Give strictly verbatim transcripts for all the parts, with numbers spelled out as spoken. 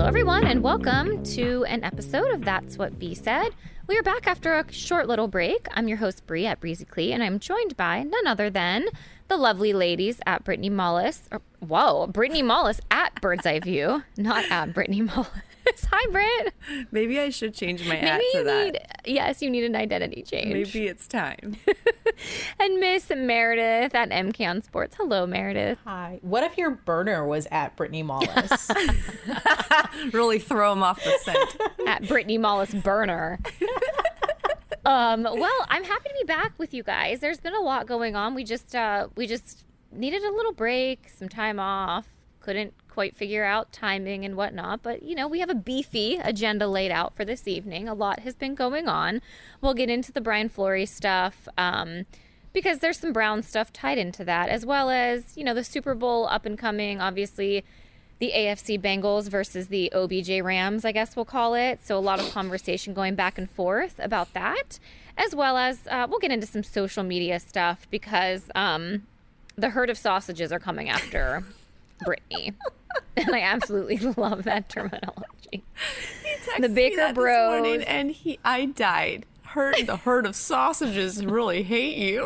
Hello, everyone, and welcome to an episode of That's What Bea Said. We are back after a short little break. I'm your host, Brie at Breezy Clee, and I'm joined by none other than the lovely ladies at Brittany Mollis. Or, whoa, Brittany Mollis at Bird's Eye View, not at Brittany Mollis. Hi, Britt. Maybe I should change my Maybe at to you that. Need, yes, you need an identity change. Maybe it's time. And Miss Meredith at M C A N Sports. Hello, Meredith. Hi. What if your burner was at Brittany Mollis? Really throw him off the scent. At Brittany Mollis Burner. um, well, I'm happy to be back with you guys. There's been a lot going on. We just uh, we just needed a little break, some time off. Couldn't quite figure out timing and whatnot, but you know, we have a beefy agenda laid out for this evening. A lot has been going on. We'll get into the Brian Flores stuff um, because there's some Brown stuff tied into that, as well as, you know, the Super Bowl up and coming, obviously the A F C Bengals versus the O B J Rams, I guess we'll call it. So a lot of conversation going back and forth about that, as well as uh, we'll get into some social media stuff because um, the herd of sausages are coming after Brittany. And I absolutely love that terminology. The Baker Bros. Morning and he, I died. Herd, the herd of sausages really hate you.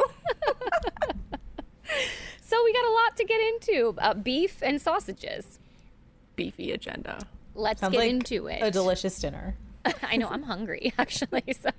So we got a lot to get into. Uh, beef and sausages. Beefy agenda. Let's Sounds get like into it. A delicious dinner. I know, I'm hungry, actually. So,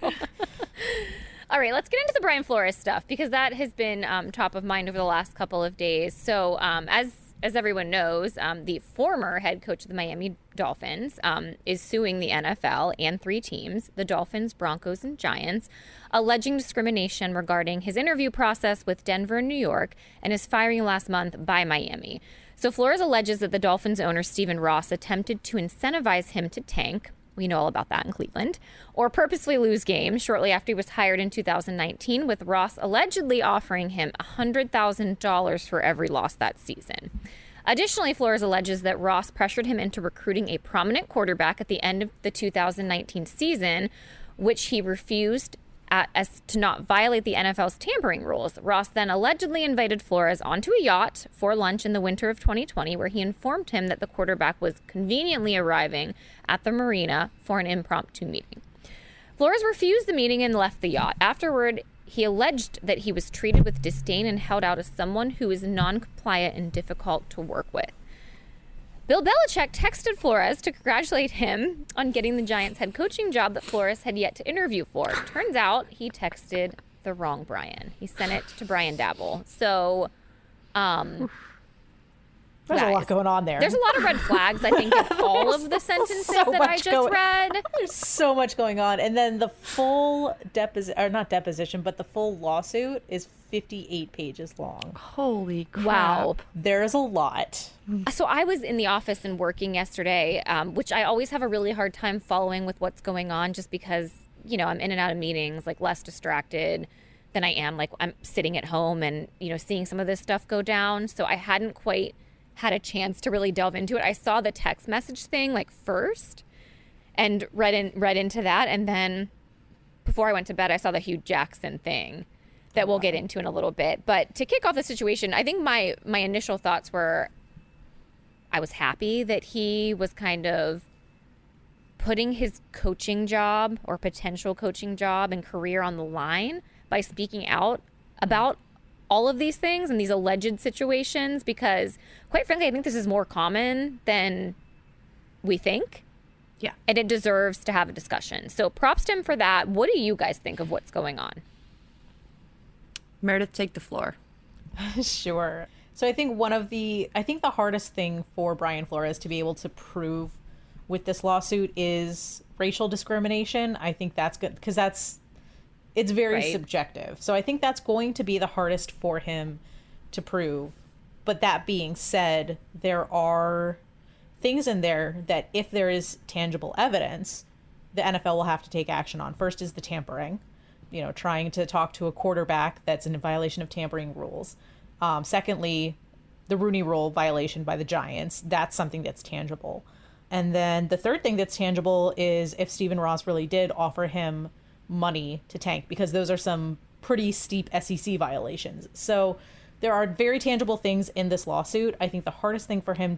all right, let's get into the Brian Flores stuff because that has been um, top of mind over the last couple of days. So um, as As everyone knows, um, the former head coach of the Miami Dolphins um, is suing the N F L and three teams, the Dolphins, Broncos, and Giants, alleging discrimination regarding his interview process with Denver and New York and his firing last month by Miami. So Flores alleges that the Dolphins owner, Stephen Ross, attempted to incentivize him to tank. We know all about that in Cleveland, or purposely lose games shortly after he was hired in two thousand nineteen, with Ross allegedly offering him one hundred thousand dollars for every loss that season. Additionally, Flores alleges that Ross pressured him into recruiting a prominent quarterback at the end of the two thousand nineteen season, which he refused at, as to not violate the N F L's tampering rules. Ross then allegedly invited Flores onto a yacht for lunch in the winter of twenty twenty, where he informed him that the quarterback was conveniently arriving at the marina for an impromptu meeting. Flores refused the meeting and left the yacht. Afterward, he alleged that he was treated with disdain and held out as someone who is non-compliant and difficult to work with. Bill Belichick texted Flores to congratulate him on getting the Giants head coaching job that Flores had yet to interview for. Turns out he texted the wrong Brian. He sent it to Brian Dabble. So, um... There's guys, a lot going on there. There's a lot of red flags, I think, in all of the sentences so that I much just going- read. There's so much going on. And then the full deposition, or not deposition, but the full lawsuit is fifty-eight pages long. Holy crap. Wow. There's a lot. So I was in the office and working yesterday, um, which I always have a really hard time following with what's going on just because, you know, I'm in and out of meetings, like less distracted than I am. Like I'm sitting at home and, you know, seeing some of this stuff go down. So I hadn't quite had a chance to really delve into it. I saw the text message thing like first and read in, read into that. And then before I went to bed, I saw the Hugh Jackson thing that we'll get into in a little bit. But to kick off the situation, I think my, my initial thoughts were I was happy that he was kind of putting his coaching job or potential coaching job and career on the line by speaking out about all of these things and these alleged situations, because quite frankly, I think this is more common than we think. Yeah. And it deserves to have a discussion. So props to him for that. What do you guys think of what's going on? Meredith, take the floor. Sure. So I think one of the, I think the hardest thing for Brian Flores to be able to prove with this lawsuit is racial discrimination. I think that's good because that's, it's very Right. subjective. So I think that's going to be the hardest for him to prove. But that being said, there are things in there that if there is tangible evidence, the N F L will have to take action on. First is the tampering, you know, trying to talk to a quarterback that's in violation of tampering rules. Um, secondly, the Rooney Rule violation by the Giants. That's something that's tangible. And then the third thing that's tangible is if Stephen Ross really did offer him money to tank, because those are some pretty steep S E C violations. So there are very tangible things in this lawsuit. I think the hardest thing for him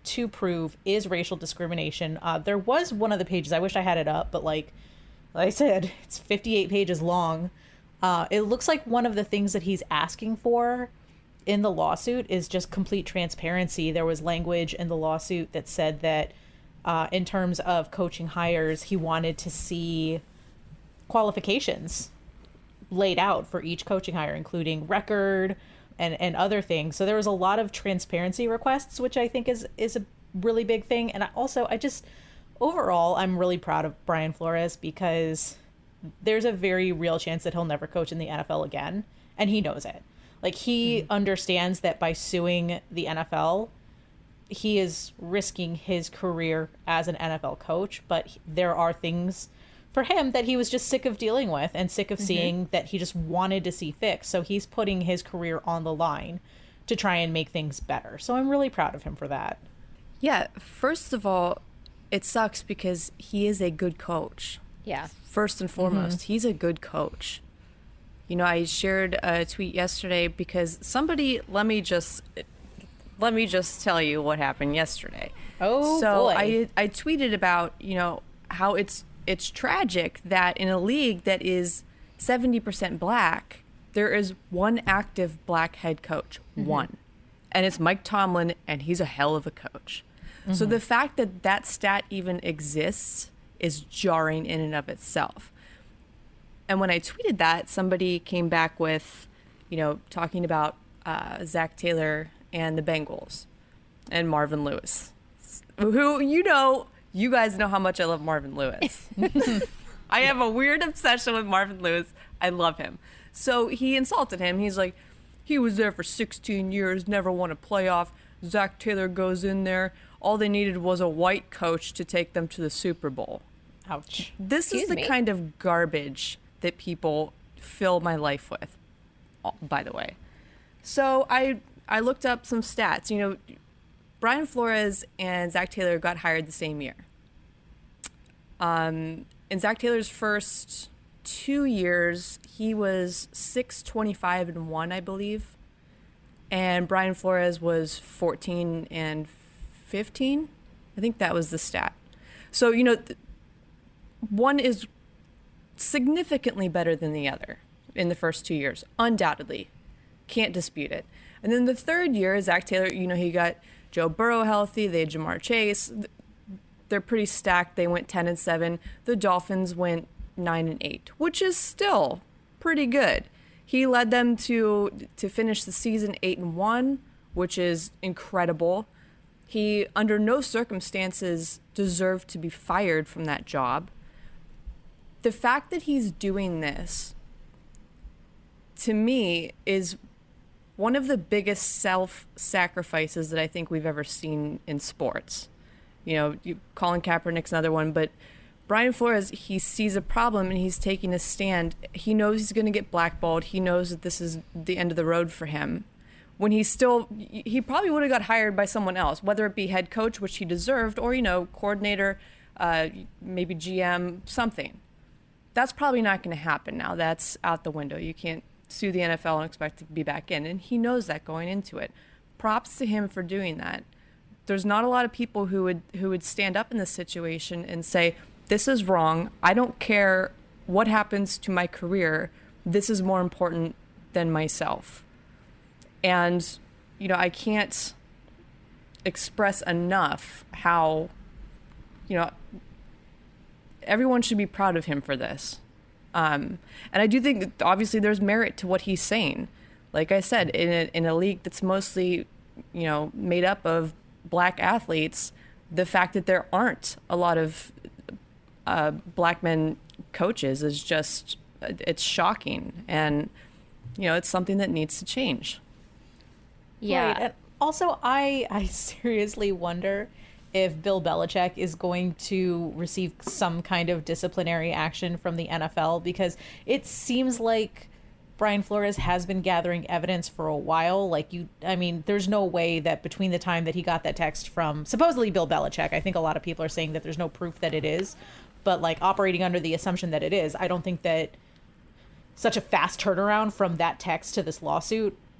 to prove is racial discrimination. Uh, there was one of the pages, I wish I had it up, but like, like I said, it's fifty-eight pages long. Uh, it looks like one of the things that he's asking for in the lawsuit is just complete transparency. There was language in the lawsuit that said that uh, in terms of coaching hires, he wanted to see qualifications laid out for each coaching hire, including record and, and other things. So there was a lot of transparency requests, which I think is, is a really big thing. And I also, I just, overall, I'm really proud of Brian Flores because there's a very real chance that he'll never coach in the N F L again. And he knows it. Like, he mm-hmm. understands that by suing the N F L, he is risking his career as an N F L coach. But there are things for him that he was just sick of dealing with and sick of mm-hmm. seeing that he just wanted to see fixed. So he's putting his career on the line to try and make things better. So I'm really proud of him for that. Yeah, first of all, it sucks because he is a good coach. Yeah. First and foremost, mm-hmm. he's a good coach. You know, I shared a tweet yesterday because somebody, let me just, let me just tell you what happened yesterday. Oh, so boy. I, I tweeted about, you know, how it's, it's tragic that in a league that is seventy percent black, there is one active black head coach, mm-hmm. one. And it's Mike Tomlin, and he's a hell of a coach. Mm-hmm. So the fact that that stat even exists is jarring in and of itself. And when I tweeted that, somebody came back with, you know, talking about uh, Zach Taylor and the Bengals and Marvin Lewis, who, you know, you guys know how much I love Marvin Lewis. I have a weird obsession with Marvin Lewis. I love him. So he insulted him. He's like, he was there for sixteen years, never won a playoff. Zach Taylor goes in there. All they needed was a white coach to take them to the Super Bowl. Ouch. This Excuse is the me? kind of garbage that people fill my life with, by the way. So I I looked up some stats. You know, Brian Flores and Zach Taylor got hired the same year. Um, in Zach Taylor's first two years, he was six twenty-five and one, I believe. And Brian Flores was fourteen and fifteen. I think that was the stat. So, you know, th- one is significantly better than the other in the first two years, undoubtedly. Can't dispute it. And then the third year, Zach Taylor, you know, he got Joe Burrow healthy. They had Jamar Chase. They're pretty stacked. They went ten and seven. The Dolphins went nine and eight, which is still pretty good. He led them to to finish the season eight and one, which is incredible. He, under no circumstances, deserved to be fired from that job. The fact that he's doing this, to me, is one of the biggest self-sacrifices that I think we've ever seen in sports. You know, you, Colin Kaepernick's another one, but Brian Flores, he sees a problem and he's taking a stand. He knows he's going to get blackballed. He knows that this is the end of the road for him. When he's still, he probably would have got hired by someone else, whether it be head coach, which he deserved, or, you know, coordinator, uh, maybe G M, something. That's probably not going to happen now. That's out the window. You can't sue the N F L and expect to be back in. And he knows that going into it. Props to him for doing that. There's not a lot of people who would who would stand up in this situation and say, this is wrong. I don't care what happens to my career. This is more important than myself. And, you know, I can't express enough how, you know, everyone should be proud of him for this. Um, and I do think that obviously there's merit to what he's saying. Like I said, in a, in a league that's mostly, you know, made up of black athletes, the fact that there aren't a lot of uh, black men coaches is just, it's shocking. And, you know, it's something that needs to change. Yeah. Right. And also, I I seriously wonder if Bill Belichick is going to receive some kind of disciplinary action from the N F L, because it seems like Brian Flores has been gathering evidence for a while. Like, you, I mean, there's no way that between the time that he got that text from supposedly Bill Belichick, I think a lot of people are saying that there's no proof that it is, but like operating under the assumption that it is, I don't think that such a fast turnaround from that text to this lawsuit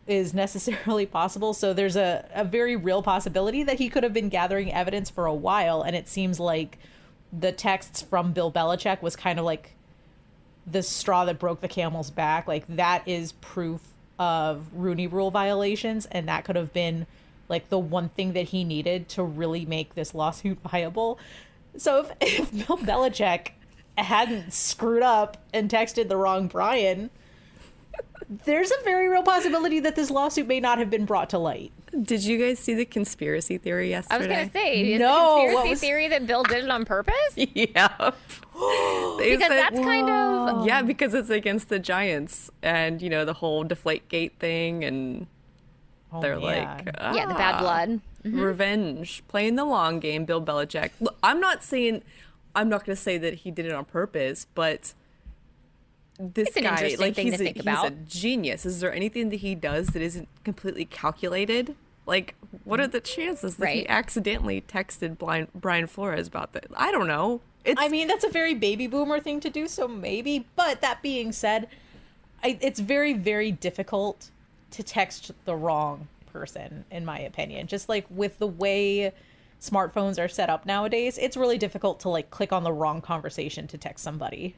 is necessarily possible. So there's a, a very real possibility that he could have been gathering evidence for a while. And it seems like the texts from Bill Belichick was kind of like the straw that broke the camel's back. Like, that is proof of Rooney Rule violations. And that could have been like the one thing that he needed to really make this lawsuit viable. So if, if Bill Belichick hadn't screwed up and texted the wrong Brian, there's a very real possibility that this lawsuit may not have been brought to light. Did you guys see the conspiracy theory yesterday? I was going to say, is No, the conspiracy what was- theory that Bill did it on purpose? Yeah. They Because said- that's kind of... Yeah, because it's against the Giants and, you know, the whole Deflategate thing. And Oh, they're man. like, Yeah, the bad "Ah, blood. Revenge. Playing the long game, Bill Belichick. Look, I'm not saying, I'm not going to say that he did it on purpose, but this It's an guy, interesting like, thing he's, to a, think he's about. a genius. Is there anything that he does that isn't completely calculated? Like, what are the chances that he Right. accidentally texted Brian, Brian Flores about that? I don't know. It's, I mean, that's a very baby boomer thing to do, so maybe. But that being said, I, it's very, very difficult to text the wrong person, in my opinion. Just like with the way smartphones are set up nowadays, it's really difficult to like click on the wrong conversation to text somebody.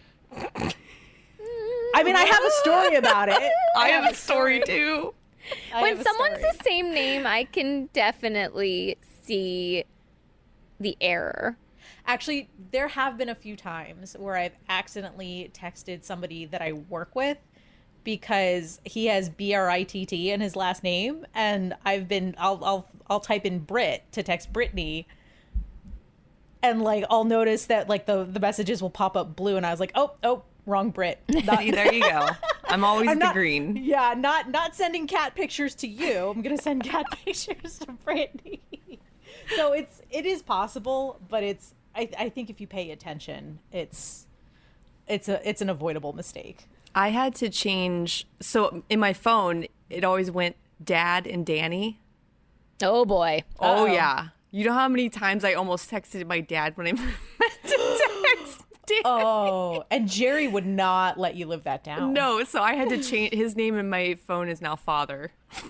I mean, I have a story about it. I have a story too. I When have a someone's story. the same name, I can definitely see the error. Actually, there have been a few times where I've accidentally texted somebody that I work with because he has B R I T T in his last name, and I've been I'll I'll I'll type in Brit to text Brittany, and like I'll notice that like the the messages will pop up blue, and I was like, oh oh wrong Brit. Not, See, there you go. I'm always I'm the not- green. Yeah, not not sending cat pictures to you. I'm gonna send cat pictures to Brittany. So it's it is possible, but it's I I think if you pay attention, it's it's a it's an avoidable mistake. I had to change. So in my phone, it always went Dad and Danny. Oh boy. Oh, Uh-oh. yeah. You know how many times I almost texted my dad when I meant to text Dad? Oh, and Jerry would not let you live that down. No, so I had to change. His name in my phone is now Father.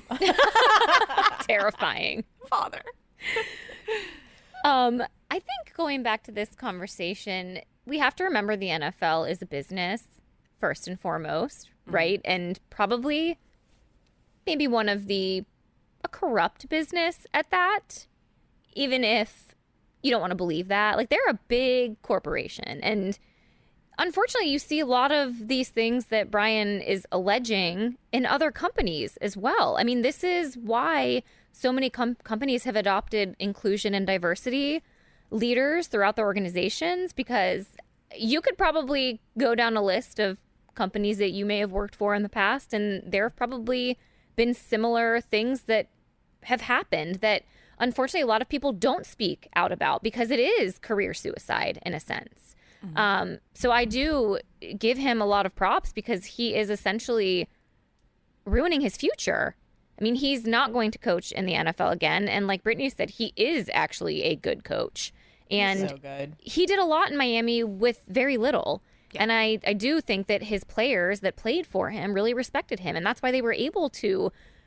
Terrifying. Father. Um, I think going back to this conversation, we have to remember the N F L is a business first and foremost, right? And probably maybe one of the a corrupt business at that, even if you don't want to believe that. Like, they're a big corporation, and unfortunately you see a lot of these things that Brian is alleging in other companies as well. I mean, this is why so many com- companies have adopted inclusion and diversity leaders throughout their organizations, because you could probably go down a list of companies that you may have worked for in the past, and there have probably been similar things that have happened that unfortunately a lot of people don't speak out about, because it is career suicide in a sense. Mm-hmm. Um, so I do give him a lot of props, because he is essentially ruining his future. I mean, he's not going to coach in the N F L again. And like Brittany said, he is actually a good coach. And So good. he did a lot in Miami with very little. Yeah. And I, I do think that his players that played for him really respected him. And that's why they were able to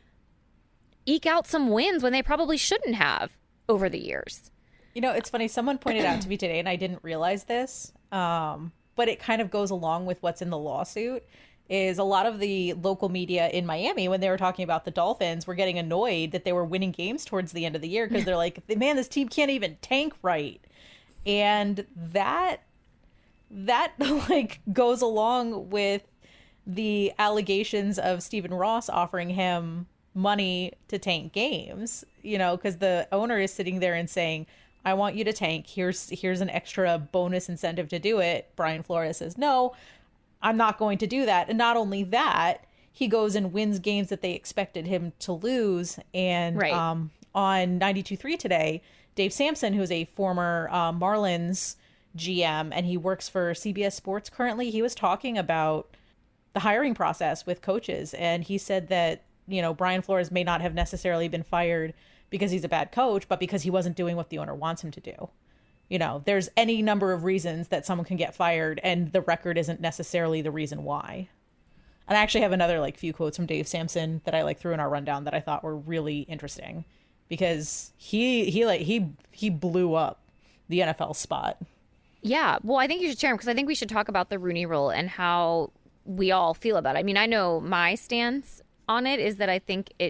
eke out some wins when they probably shouldn't have over the years. You know, it's funny. Someone pointed out to me today, and I didn't realize this, um, but it kind of goes along with what's in the lawsuit, is a lot of the local media in Miami, when they were talking about the Dolphins, were getting annoyed that they were winning games towards the end of the year, because they're like, man, this team can't even tank right. And that, that like goes along with the allegations of Stephen Ross offering him money to tank games, you know, because the owner is sitting there and saying, I want you to tank. Here's here's an extra bonus incentive to do it. Brian Flores says, no, I'm not going to do that. And not only that, he goes and wins games that they expected him to lose. And Right. um, on ninety-two point three today, Dave Sampson, who's a former uh, Marlins G M, and he works for C B S Sports currently, he was talking about the hiring process with coaches. And he said that, you know, Brian Flores may not have necessarily been fired because he's a bad coach, but because he wasn't doing what the owner wants him to do. You know, there's any number of reasons that someone can get fired, and the record isn't necessarily the reason why. And I actually have another like few quotes from Dave Sampson that I like threw in our rundown that I thought were really interesting, because he he like he he blew up the N F L spot. Yeah, well, I think you should share them, because I think we should talk about the Rooney Rule and how we all feel about it. I mean, I know my stance on it is that I think it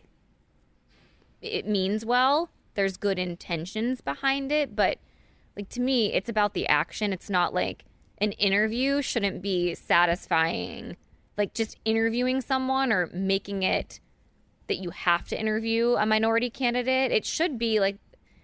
it means well. There's good intentions behind it, but like to me, it's about the action. It's not like an interview shouldn't be satisfying. Like just interviewing someone or making it that you have to interview a minority candidate. It should be like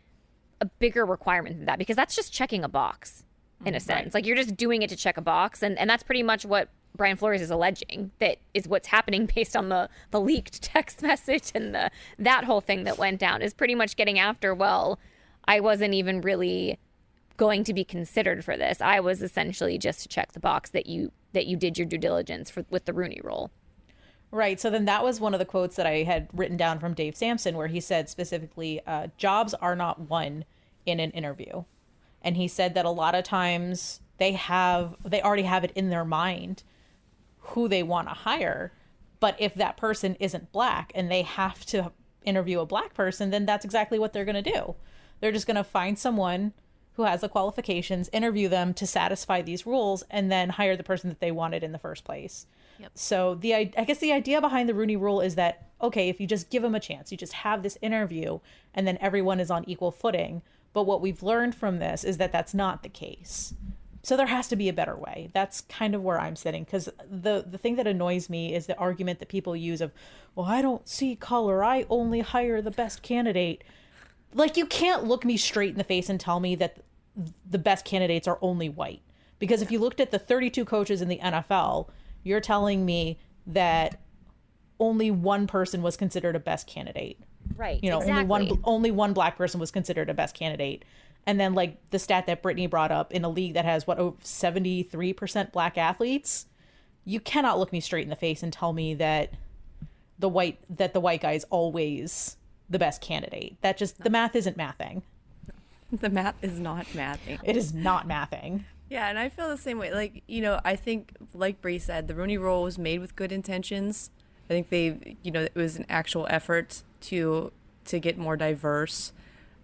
a bigger requirement than that, because that's just checking a box in a sense. Right. Like you're just doing it to check a box. And, and that's pretty much what Brian Flores is alleging, that is what's happening based on the, the leaked text message and the that whole thing that went down, is pretty much getting after, well, I wasn't even really going to be considered for this. I was essentially just to check the box that you that you did your due diligence for, with the Rooney Rule. Right. So then that was one of the quotes that I had written down from Dave Sampson, where he said specifically, uh, jobs are not won in an interview. And he said that a lot of times they have, they already have it in their mind who they want to hire. But if that person isn't black and they have to interview a black person, then that's exactly what they're going to do. They're just going to find someone who has the qualifications, interview them to satisfy these rules, and then hire the person that they wanted in the first place. Yep. So the I guess the idea behind the Rooney Rule is that, okay, if you just give them a chance, you just have this interview, and then everyone is on equal footing. But what we've learned from this is that that's not the case. So there has to be a better way. That's kind of where I'm sitting, because the, the thing that annoys me is the argument that people use of, well, I don't see color, I only hire the best candidate. Like, you can't look me straight in the face and tell me that the best candidates are only white. Because if you looked at the thirty-two coaches in the N F L, you're telling me that only one person was considered a best candidate. Right. You know, exactly. only one only one black person was considered a best candidate. And then, like, the stat that Brittany brought up, in a league that has, what, oh, seventy-three percent black athletes, you cannot look me straight in the face and tell me that the white that the white guy is always the best candidate. That just, the math isn't mathing. The math is not mathing. It is not mathing. Yeah, and I feel the same way. Like, you know, I think, like Bree said, the Rooney Rule was made with good intentions. I think they, you know, it was an actual effort to to get more diverse,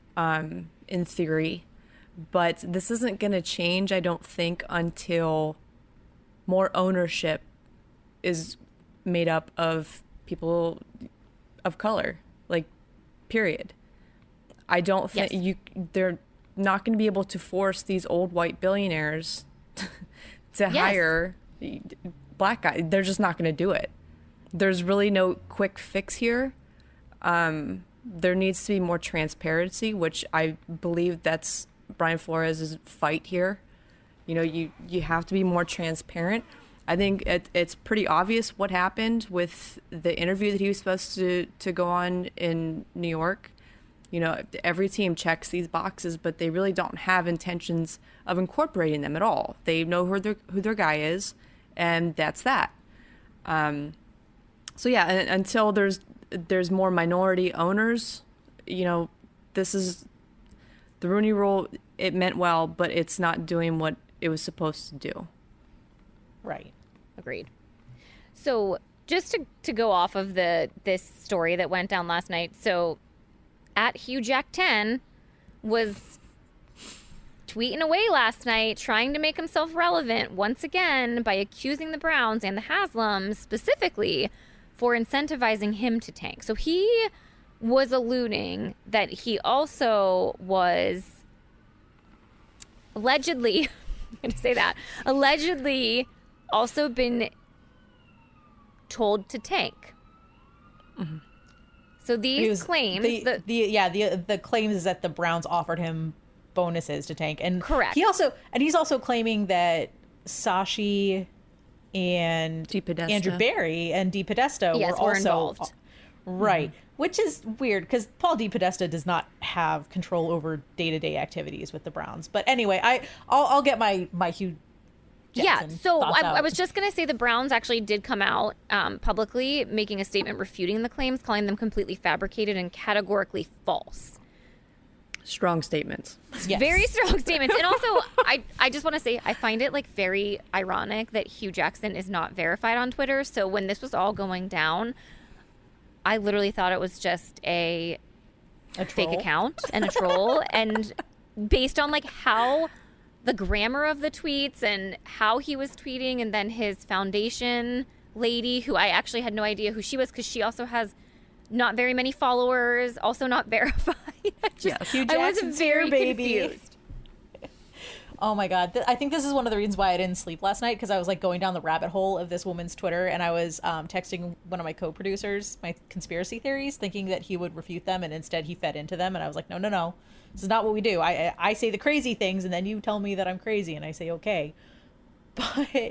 um, in theory. But this isn't going to change, I don't think, until more ownership is made up of people of color. Like, period. I don't think yes. you they're not going to be able to force these old white billionaires to yes. hire black guys. They're just not going to do it. There's really no quick fix here. Um, there needs to be more transparency, which I believe that's Brian Flores' fight here. You know, you, you have to be more transparent. I think it, it's pretty obvious what happened with the interview that he was supposed to, to go on in New York. You know, every team checks these boxes, but they really don't have intentions of incorporating them at all. They know who their who their guy is, and that's that. Um, so yeah, and, until there's there's more minority owners, you know, this is the Rooney Rule. It meant well, but it's not doing what it was supposed to do. Right. Agreed. So just to to go off of the this story that went down last night, so. At Hugh Jack ten was tweeting away last night, trying to make himself relevant once again by accusing the Browns and the Haslams specifically for incentivizing him to tank. So he was alluding that he also was allegedly, I'm going to say that, allegedly also been told to tank. Mm-hmm. So these was, claims, the, the, the yeah the the claims is that the Browns offered him bonuses to tank, and correct. He also and he's also claiming that Sashi and Andrew Berry and DePodesta yes, were also involved. Right, mm-hmm. Which is weird because Paul DePodesta does not have control over day to day activities with the Browns. But anyway, I I'll, I'll get my my Hugh. Jackson yeah, so I, I was just going to say the Browns actually did come out um, publicly making a statement refuting the claims, calling them completely fabricated and categorically false. Strong statements. Yes. Very strong statements. And also, I, I just want to say, I find it like very ironic that Hugh Jackson is not verified on Twitter. So when this was all going down, I literally thought it was just a, A fake troll? account and a troll. And based on like how the grammar of the tweets and how he was tweeting, and then his foundation lady, who I actually had no idea who she was, because she also has not very many followers, also not verified. I just, Yes. Hugh I was Jackson's very here, baby. confused. Oh my God. Th- I think this is one of the reasons why I didn't sleep last night, because I was like going down the rabbit hole of this woman's Twitter, and I was um, texting one of my co-producers my conspiracy theories, thinking that he would refute them, and instead he fed into them. And I was like, no, no, no. This is not what we do. I, I, I say the crazy things, and then you tell me that I'm crazy, and I say, okay. But,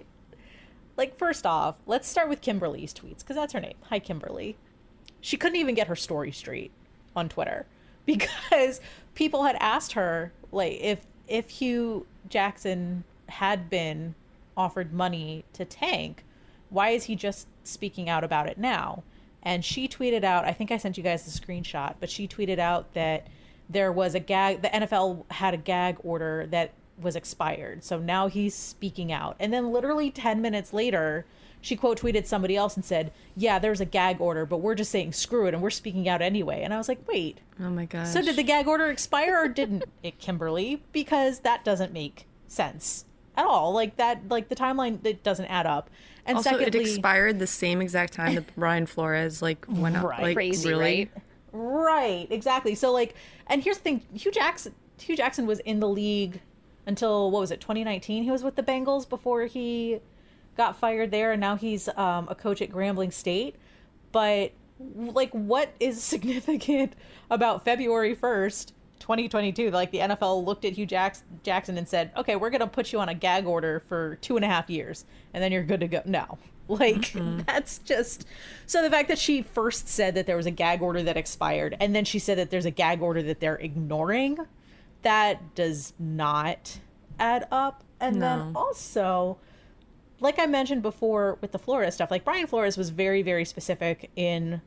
like, first off, let's start with Kimberly's tweets, because that's her name. Hi, Kimberly. She couldn't even get her story straight on Twitter because people had asked her, like, if if Hugh Jackson had been offered money to tank, why is he just speaking out about it now? And she tweeted out, I think I sent you guys the screenshot, but she tweeted out that there was a gag, the N F L had a gag order that was expired. So now he's speaking out. And then literally ten minutes later, she quote tweeted somebody else and said, yeah, there's a gag order, but we're just saying screw it and we're speaking out anyway. And I was like, wait, Oh my gosh. so did the gag order expire or didn't it, Kimberly? Because that doesn't make sense at all. Like that, like the timeline, it doesn't add up. And also, secondly, it expired the same exact time that Brian Flores like went up. Right. Like, Crazy, really? right? right, exactly. So like, and here's the thing: Hugh Jackson, Hugh Jackson was in the league until what was it, twenty nineteen? He was with the Bengals before he got fired there, and now he's um, a coach at Grambling State. But like, what is significant about February first, twenty twenty-two? Like, the N F L looked at Hugh Jacks- Jackson and said, okay, we're going to put you on a gag order for two and a half years, and then you're good to go. No. Like, that's just... So the fact that she first said that there was a gag order that expired, and then she said that there's a gag order that they're ignoring, that does not add up. And then No. also, like I mentioned before with the Flores stuff, like Brian Flores was very, very specific in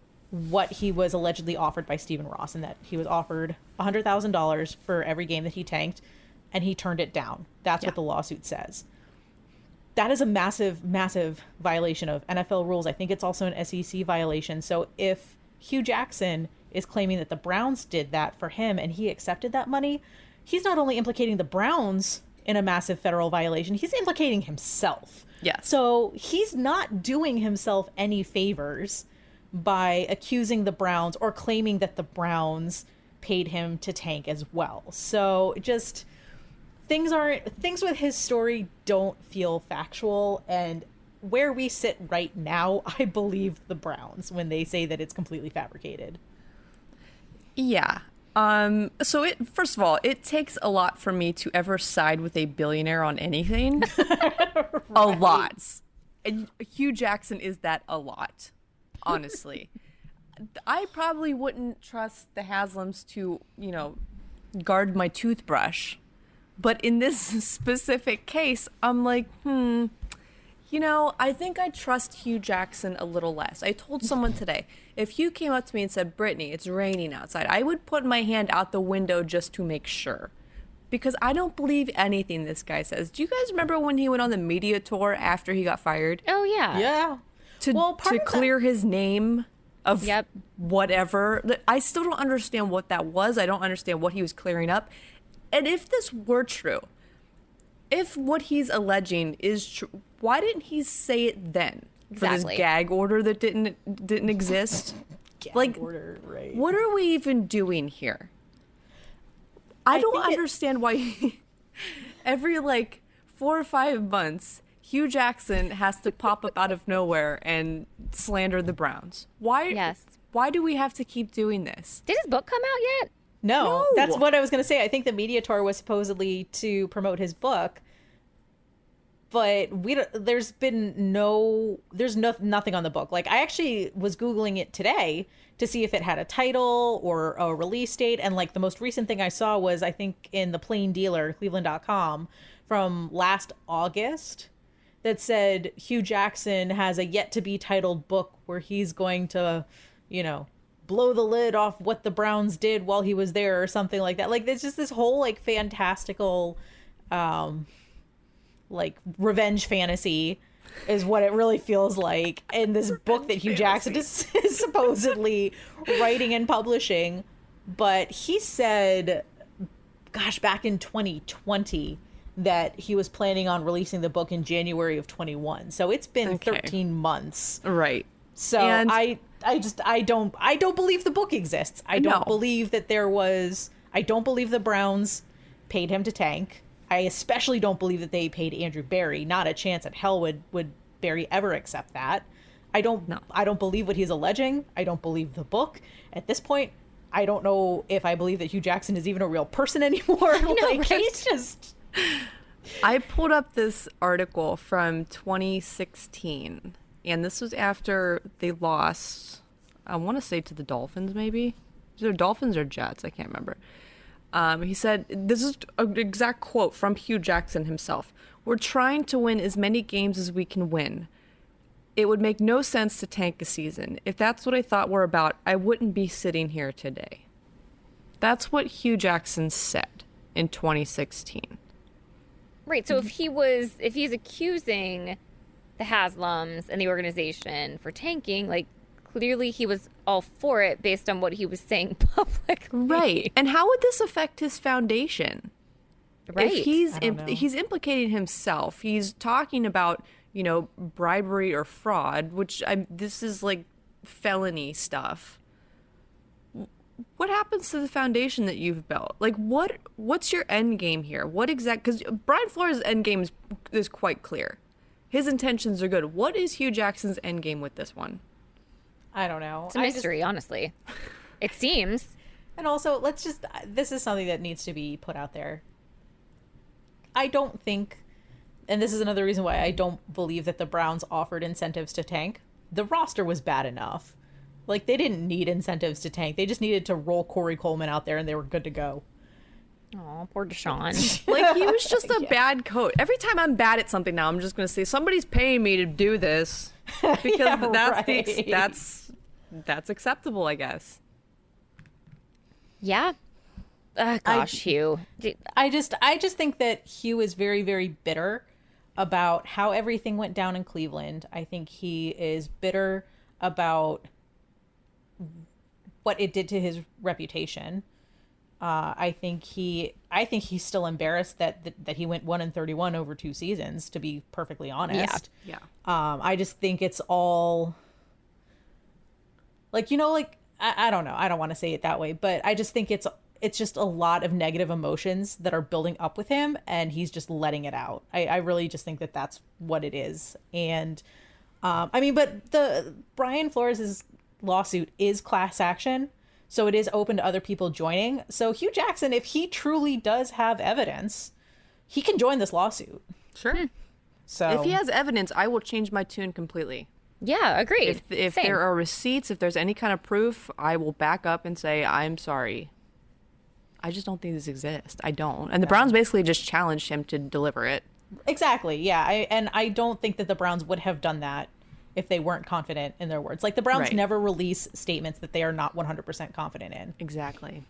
what he was allegedly offered by Stephen Ross, and that he was offered one hundred thousand dollars for every game that he tanked, and he turned it down. That's Yeah. what the lawsuit says. That is a massive, massive violation of N F L rules. I think it's also an S E C violation. So if Hugh Jackson is claiming that the Browns did that for him and he accepted that money, he's not only implicating the Browns in a massive federal violation, he's implicating himself. Yes. So he's not doing himself any favors by accusing the Browns or claiming that the Browns paid him to tank as well. So just things aren't things with his story don't feel factual, and where we sit right now, I believe the Browns when they say that it's completely fabricated. Yeah. Um, so it first of all, it takes a lot for me to ever side with a billionaire on anything. A lot. And Hugh Jackson is that a lot, honestly. I probably wouldn't trust the Haslams to, you know, guard my toothbrush. But in this specific case, I'm like, hmm, you know, I think I trust Hugh Jackson a little less. I told someone today, if Hugh came up to me and said, Brittany, it's raining outside, I would put my hand out the window just to make sure. Because I don't believe anything this guy says. Do you guys remember when he went on the media tour after he got fired? Oh, yeah. Yeah. To, Well, part to of that- clear his name of Yep. whatever. I still don't understand what that was. I don't understand what he was clearing up. And if this were true, if what he's alleging is true, why didn't he say it then? Exactly. For this gag order that didn't didn't exist? Gag Like, order, right. what are we even doing here? I, I don't think it- understand why every like four or five months Hugh Jackson has to pop up out of nowhere and slander the Browns. Why? Yes. Why do we have to keep doing this? Did his book come out yet? No, No. that's what I was going to say. I think the media tour was supposedly to promote his book, but we don't, there's been no there's no nothing on the book. Like, I actually was Googling it today to see if it had a title or a release date, and like the most recent thing I saw was, I think, in the Plain Dealer, cleveland dot com, from last August, that said Hugh Jackson has a yet to be titled book where he's going to, you know, blow the lid off what the Browns did while he was there or something like that. Like there's just this whole like fantastical um like revenge fantasy is what it really feels like in this book that Hugh Jackson is, is supposedly writing and publishing. But he said, gosh, back in twenty twenty that he was planning on releasing the book in January of twenty-one. So it's been Okay. thirteen months. Right. So And- I I just I don't I don't believe the book exists. I don't No. believe that there was I don't believe the Browns paid him to tank. I especially don't believe that they paid Andrew Barry. Not a chance at hell would would Barry ever accept that. I don't No. I don't believe what he's alleging. I don't believe the book. At this point, I don't know if I believe that Hugh Jackson is even a real person anymore. like right? he's just I pulled up this article from twenty sixteen, and this was after they lost, I want to say to the Dolphins, maybe? Either Dolphins or Jets, I can't remember. Um, he said, this is an exact quote from Hugh Jackson himself. "We're trying to win as many games as we can win. It would make no sense to tank a season. If that's what I thought we're about, I wouldn't be sitting here today." That's what Hugh Jackson said in twenty sixteen. Right. So if he was, if he's accusing the Haslams and the organization for tanking, like clearly he was all for it based on what he was saying publicly. Right. And how would this affect his foundation? Right. If he's I don't imp- know. he's implicating himself. He's talking about, you know, bribery or fraud, which I this is like felony stuff. What happens to the foundation that you've built? Like, what what's your end game here? What exact? Because Brian Flores' end game is, is quite clear. His intentions are good. What is Hugh Jackson's end game with this one? I don't know. It's a I just- mystery, honestly. It seems. And also, let's just, this is something that needs to be put out there. I don't think, and this is another reason why I don't believe that the Browns offered incentives to tank. The roster was bad enough. Like, they didn't need incentives to tank. They just needed to roll Corey Coleman out there and they were good to go. Oh, poor Deshaun. Like, he was just a bad coach. Every time I'm bad at something now, I'm just going to say, somebody's paying me to do this. Because Yeah, that's, the, ex- right. that's, that's acceptable, I guess. Yeah. Uh, gosh, Hugh. D- I just I just think that Hugh is very, very bitter about how everything went down in Cleveland. I think he is bitter about what it did to his reputation. Uh, I think he I think he's still embarrassed that, that that he went one and thirty one over two seasons, to be perfectly honest. Yeah. Um, I just think it's all like, you know, like I, I don't know. I don't want to say it that way, but I just think it's it's just a lot of negative emotions that are building up with him, and he's just letting it out. I, I really just think that that's what it is. And um, I mean, but the Brian Flores' lawsuit is class action, so it is open to other people joining. So Hugh Jackson, if he truly does have evidence, he can join this lawsuit. Sure. So If he has evidence, I will change my tune completely. yeah, agreed. If if Same. there are receipts, if there's any kind of proof, I will back up and say, I'm sorry. I just don't think this exists. I don't. And the Browns basically just challenged him to deliver it. Exactly. Yeah. I, and I don't think that the Browns would have done that if they weren't confident in their words. Like, the Browns Right. never release statements that they are not one hundred percent confident in. Exactly.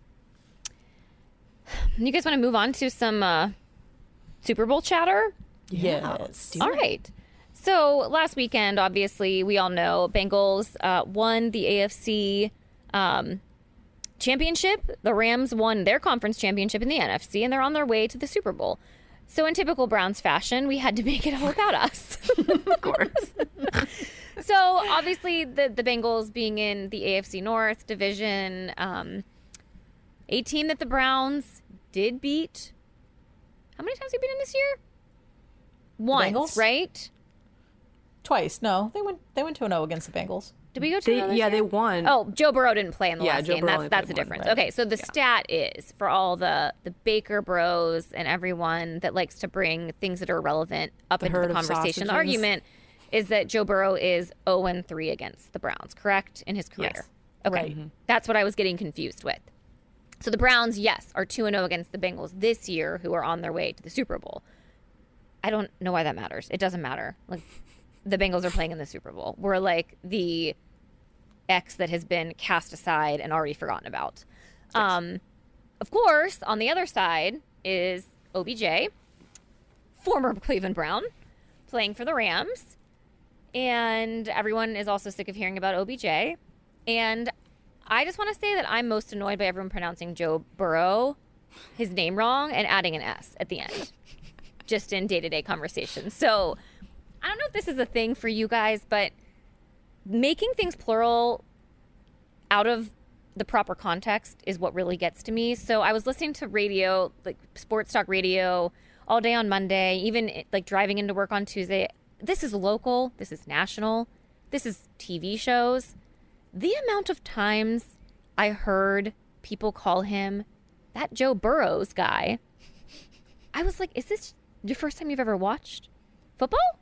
You guys want to move on to some uh, Super Bowl chatter? Yes. All right. So last weekend, obviously, we all know Bengals uh, won the A F C um, championship. The Rams won their conference championship in the N F C, and they're on their way to the Super Bowl. So in typical Browns fashion, we had to make it all about us. Of course. So obviously, the the Bengals being in the A F C North division, um, a team that the Browns did beat. How many times have you been in this year? Once, Bengals? right? Twice. No, they went they went two and oh against the Bengals. Did we go to They, another yeah, year? they won. Oh, Joe Burrow didn't play in the Yeah, last Joe game. Burrow That's only that's the played one, difference. right. Okay, so the stat is for all the the Baker Bros and everyone that likes to bring things that are relevant up The into herd the of conversation. The sausages. argument is that Joe Burrow is zero and three against the Browns, correct, in his career. Yes. Okay, Right. Mhm. that's what I was getting confused with. So the Browns, yes, are two and zero against the Bengals this year, who are on their way to the Super Bowl. I don't know why that matters. It doesn't matter. Like, the Bengals are playing in the Super Bowl. We're like the ex that has been cast aside and already forgotten about. Um, of course, on the other side is O B J, former Cleveland Brown, playing for the Rams. And everyone is also sick of hearing about O B J. And I just want to say that I'm most annoyed by everyone pronouncing Joe Burrow, his name wrong, and adding an S at the end, just in day-to-day conversations. So I don't know if this is a thing for you guys, but making things plural out of the proper context is what really gets to me. So I was listening to radio, like sports talk radio, all day on Monday, even like driving into work on Tuesday. This is local. This is national. This is T V shows. The amount of times I heard people call him that Joe Burrows guy, I was like, is this your first time you've ever watched football?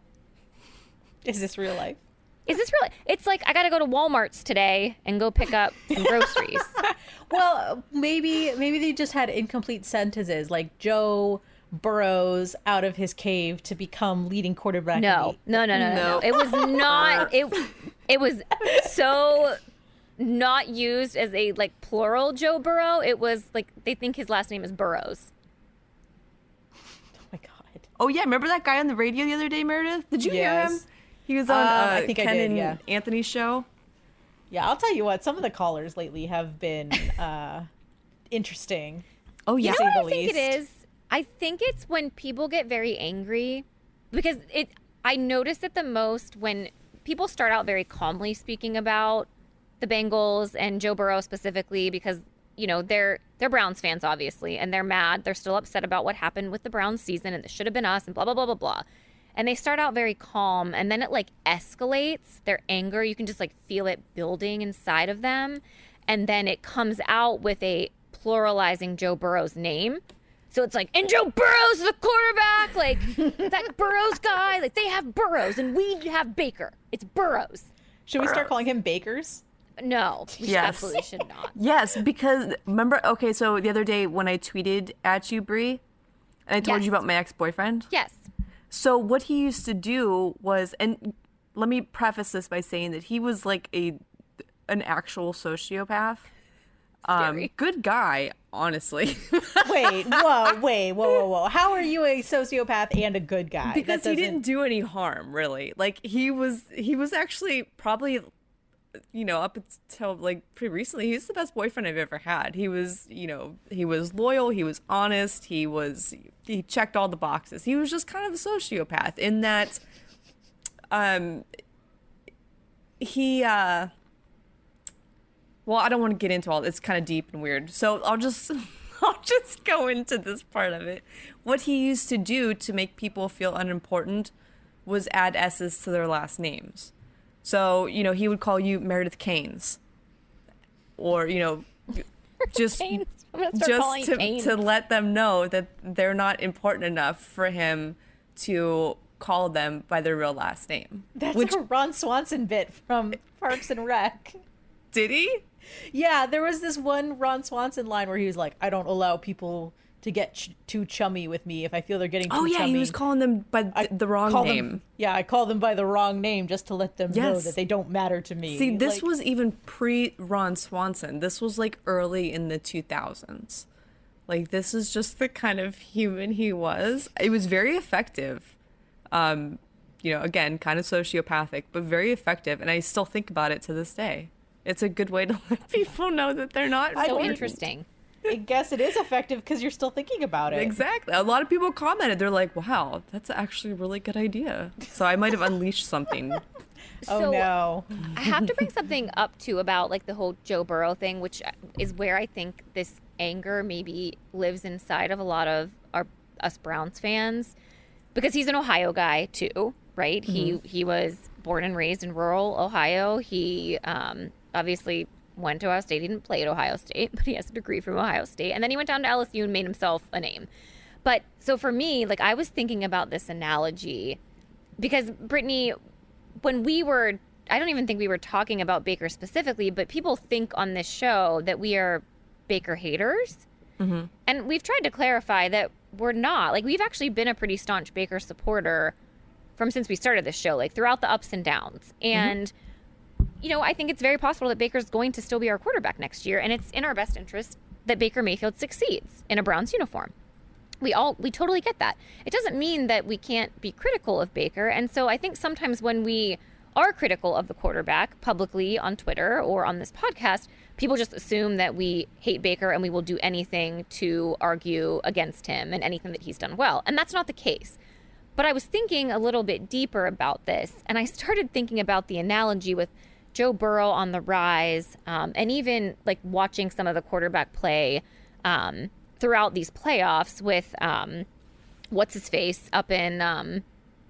Is this real life? Is this really? It's like, I got to go to Walmart's today and go pick up some groceries. Well, maybe maybe they just had incomplete sentences, like Joe Burrows out of his cave to become leading quarterback. No, no, no, no, no, no. No. It was not. It it was so not used as a like plural Joe Burrow. It was like they think his last name is Burrows. Oh my god. Oh yeah, remember that guy on the radio the other day, Meredith? Did you hear Yes. him? He was on Uh, uh, I think I Ken did, and yeah. Anthony's show. Yeah, I'll tell you what. Some of the callers lately have been uh, interesting. Oh You yeah. know say what I the think it least. is? I think it's when people get very angry because it. I notice it the most when people start out very calmly speaking about the Bengals and Joe Burrow specifically because you know they're they're Browns fans obviously and they're mad. They're still upset about what happened with the Browns season and it should have been us and blah blah blah blah blah. And they start out very calm and then it like escalates their anger. You can just like feel it building inside of them, and then it comes out with a pluralizing Joe Burrow's name. So it's like, and Joe Burrow's the quarterback, like that Burrows guy, like they have Burrows and we have Baker. It's Burrows. Should we start calling him Bakers? No, we Yes. absolutely should not. Yes, because remember, okay, so the other day when I tweeted at you, Brie, and I told Yes. you about my ex-boyfriend. Yes. So what he used to do was, and let me preface this by saying that he was like a an actual sociopath. Um, Scary. good guy, honestly. Wait, whoa, wait, whoa, whoa, whoa. How are you a sociopath and a good guy? Because That he doesn't- didn't do any harm, really. Like he was, he was actually probably, you know, up until like pretty recently, he's the best boyfriend I've ever had. He was, you know, he was loyal, he was honest, he was, he checked all the boxes. He was just kind of a sociopath in that, um, he, uh, well, I don't want to get into all. It's kind of deep and weird, so I'll just, I'll just go into this part of it. What he used to do to make people feel unimportant was add S's to their last names. So, you know, he would call you Meredith Keynes, or you know, just Keynes. I'm gonna start calling just you to Keynes. to let them know that they're not important enough for him to call them by their real last name. That's Which a Ron Swanson bit from Parks and Rec. did he? Yeah, there was this one Ron Swanson line where he was like, "I don't allow people to get ch- too chummy with me if I feel they're getting too Oh yeah, chummy." he was calling them by th- I the wrong call name. Them, yeah, I call them by the wrong name just to let them know Yes. that they don't matter to me. See, this Like, was even pre Ron Swanson. This was like early in the two thousands. Like this is just the kind of human he was. It was very effective. Um, you know, again, kind of sociopathic, but very effective. And I still think about it to this day. It's a good way to let people know that they're not So important. interesting. I guess it is effective because you're still thinking about it. Exactly. A lot of people commented. They're like, "Wow, that's actually a really good idea." So I might have unleashed something. Oh So, no. I have to bring something up too about like the whole Joe Burrow thing, which is where I think this anger maybe lives inside of a lot of our us Browns fans, because he's an Ohio guy too, right? He he was born and raised in rural Ohio. He um, obviously went to Ohio State. He didn't play at Ohio State, but he has a degree from Ohio State, and then he went down to L S U and made himself a name. But so for me, like I was thinking about this analogy because Brittany, when we were, I don't even think we were talking about Baker specifically, but people think on this show that we are Baker haters. Mm-hmm. And we've tried to clarify that we're not. Like, we've actually been a pretty staunch Baker supporter from since we started this show, like throughout the ups and downs. And you know, I think it's very possible that Baker's going to still be our quarterback next year, and it's in our best interest that Baker Mayfield succeeds in a Browns uniform. We all, we totally get that. It doesn't mean that we can't be critical of Baker. And so I think sometimes when we are critical of the quarterback publicly on Twitter or on this podcast, people just assume that we hate Baker and we will do anything to argue against him and anything that he's done well. And that's not the case. But I was thinking a little bit deeper about this, and I started thinking about the analogy with Joe Burrow on the rise, um, and even like watching some of the quarterback play um, throughout these playoffs with um, what's his face up in um,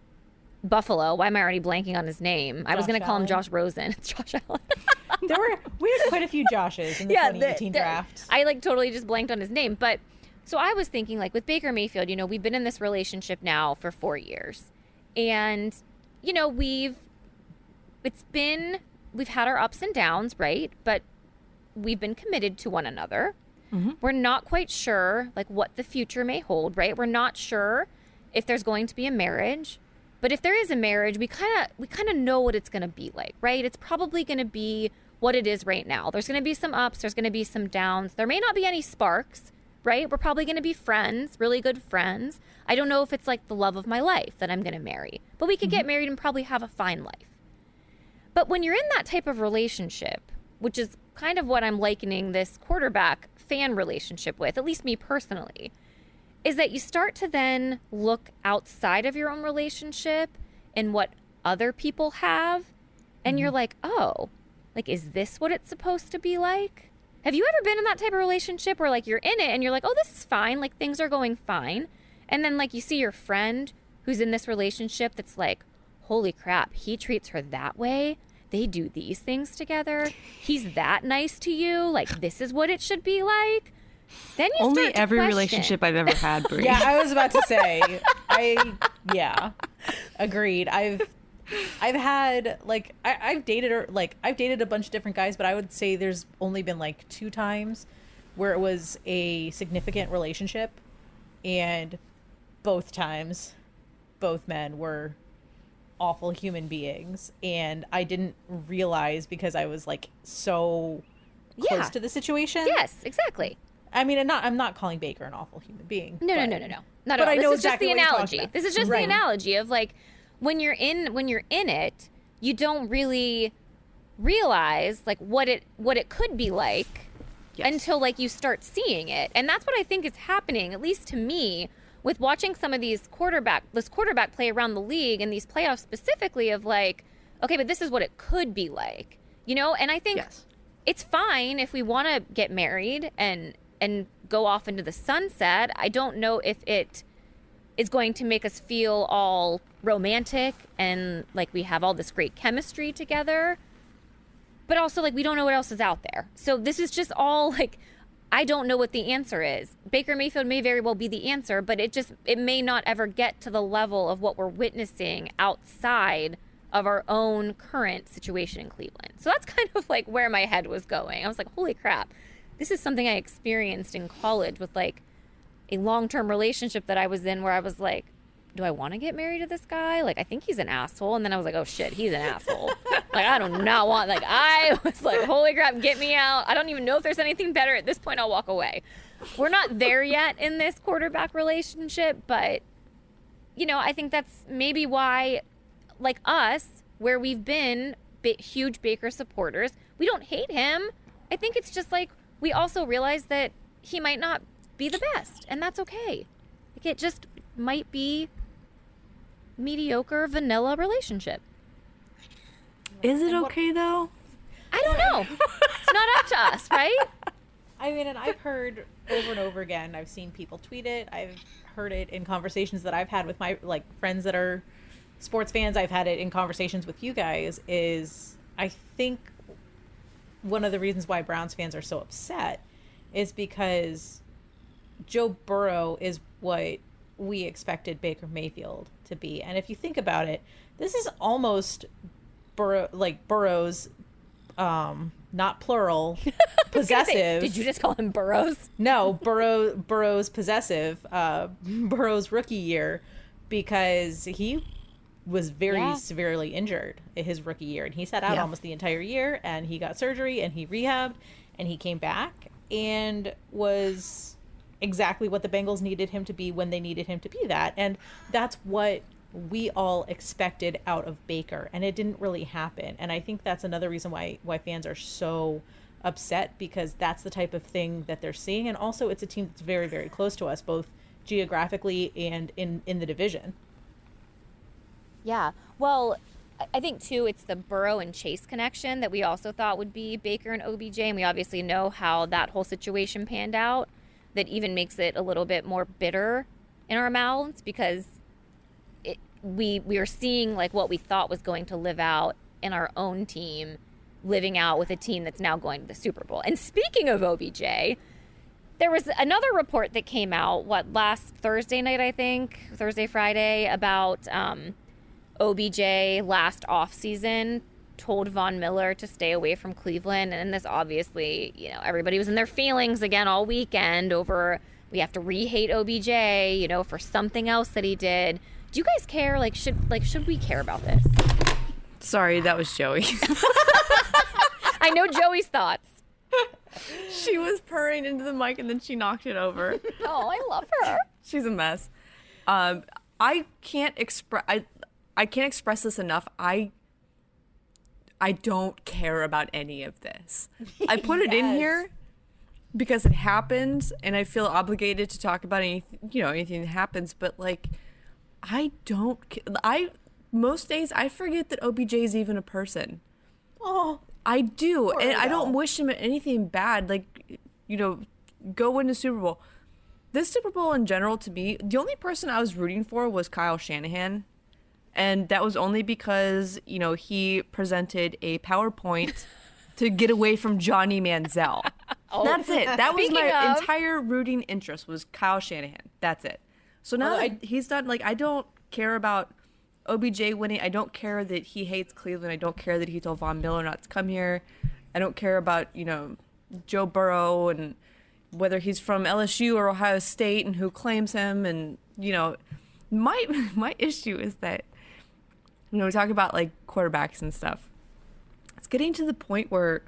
Buffalo. Why am I already blanking on his name? Josh I was going to call him Josh Rosen. It's Josh Allen. There were we had quite a few Joshes in the yeah, twenty eighteen the, the, draft. I like totally just blanked on his name, but so I was thinking like with Baker Mayfield, you know, we've been in this relationship now for four years, and you know we've it's been we've had our ups and downs, right? But we've been committed to one another. Mm-hmm. We're not quite sure like what the future may hold, right? We're not sure if there's going to be a marriage. But if there is a marriage, we kind of we kind of know what it's going to be like, right? It's probably going to be what it is right now. There's going to be some ups, there's going to be some downs. There may not be any sparks, right? We're probably going to be friends, really good friends. I don't know if it's like the love of my life that I'm going to marry, but we could mm-hmm. get married and probably have a fine life. But when you're in that type of relationship, which is kind of what I'm likening this quarterback fan relationship with, at least me personally, is that you start to then look outside of your own relationship and what other people have, and mm-hmm. you're like, oh, like, is this what it's supposed to be like? Have you ever been in that type of relationship where, like, you're in it and you're like, oh, this is fine, like, things are going fine, and then, like, you see your friend who's in this relationship that's like, holy crap, he treats her that way? They do these things together? He's that nice to you? Like, this is what it should be like? Then you Only start to every question. relationship I've ever had, Brie. Yeah, I was about to say. I yeah, agreed. I've I've had like I, I've dated or like I've dated a bunch of different guys, but I would say there's only been like two times where it was a significant relationship, and both times, both men were awful human beings, and I didn't realize because I was like so close yeah. to the situation. Yes, exactly. I mean, I'm not, I'm not calling Baker an awful human being. No, but, no, no, no, no. Not but at all. I know this is exactly just the what analogy. This is just right. the analogy of like when you're in when you're in it, you don't really realize like what it what it could be like yes. until like you start seeing it. And that's what I think is happening, at least to me, with watching some of these quarterback this quarterback play around the league and these playoffs specifically of like, okay, but this is what it could be like. You know, and I think yes. it's fine if we want to get married and and go off into the sunset. I don't know if it is going to make us feel all romantic and like we have all this great chemistry together. But also like we don't know what else is out there. So this is just all like, I don't know what the answer is. Baker Mayfield may very well be the answer, but it just, it may not ever get to the level of what we're witnessing outside of our own current situation in Cleveland. So that's kind of like where my head was going. I was like, holy crap. This is something I experienced in college with like a long-term relationship that I was in where I was like, do I want to get married to this guy? Like, I think he's an asshole. And then I was like, oh shit, he's an asshole. Like, I do not want, like, I was like, holy crap, get me out. I don't even know if there's anything better. At this point, I'll walk away. We're not there yet in this quarterback relationship, but you know, I think that's maybe why, like us, where we've been ba- huge Baker supporters, we don't hate him. I think it's just like, we also realize that he might not be the best, and that's okay. Like, it just might be mediocre, vanilla relationship. Is it okay, though? I don't know. It's not up to us, right? I mean, and I've heard over and over again, I've seen people tweet it. I've heard it in conversations that I've had with my, like, friends that are sports fans. I've had it in conversations with you guys, is I think one of the reasons why Browns fans are so upset is because Joe Burrow is what we expected Baker Mayfield to be. And if you think about it, this is almost Burrow, like Burrow's, um, not plural, possessive. Say, did you just call him Burrows? No, Burrow, Burrow's possessive, uh, Burrow's rookie year, because he was very Yeah. severely injured his rookie year, and he sat out Yeah. almost the entire year, and he got surgery and he rehabbed and he came back and was exactly what the Bengals needed him to be when they needed him to be that. And that's what we all expected out of Baker, and it didn't really happen. And I think that's another reason why why fans are so upset, because that's the type of thing that they're seeing. And also it's a team that's very, very close to us, both geographically and in in the division. Yeah. Well, I- I think too it's the Burrow and Chase connection that we also thought would be Baker and O B J, and we obviously know how that whole situation panned out. That even makes it a little bit more bitter in our mouths, because it, we we are seeing like what we thought was going to live out in our own team, living out with a team that's now going to the Super Bowl. And speaking of O B J, there was another report that came out, what, last Thursday night, I think, Thursday, Friday, about um, O B J last offseason told Von Miller to stay away from Cleveland. And this obviously, you know, everybody was in their feelings again all weekend over, we have to re-hate O B J, you know, for something else that he did. Do you guys care? Like, should like should we care about this? Sorry, that was Joey. I know Joey's thoughts. She was purring into the mic and then she knocked it over. Oh, I love her. She's a mess. Um, I can't express. I I can't express this enough. I I don't care about any of this. I put it in Yes. here because it happens, and I feel obligated to talk about anything, you know, anything that happens. But like, I don't. ca- I most days I forget that O B J is even a person. Oh, I do, Poor and I don't Odell. wish him anything bad. Like, you know, go win the Super Bowl. This Super Bowl in general, to me, the only person I was rooting for was Kyle Shanahan, and that was only because, you know, he presented a PowerPoint to get away from Johnny Manziel. That's it. That was Speaking my of- entire rooting interest was Kyle Shanahan. That's it. So now Although that I- he's done, like, I don't care about O B J winning. I don't care that he hates Cleveland. I don't care that he told Von Miller not to come here. I don't care about, you know, Joe Burrow and whether he's from L S U or Ohio State and who claims him. And, you know, my my issue is that, you know, we talk about like quarterbacks and stuff. It's getting to the point where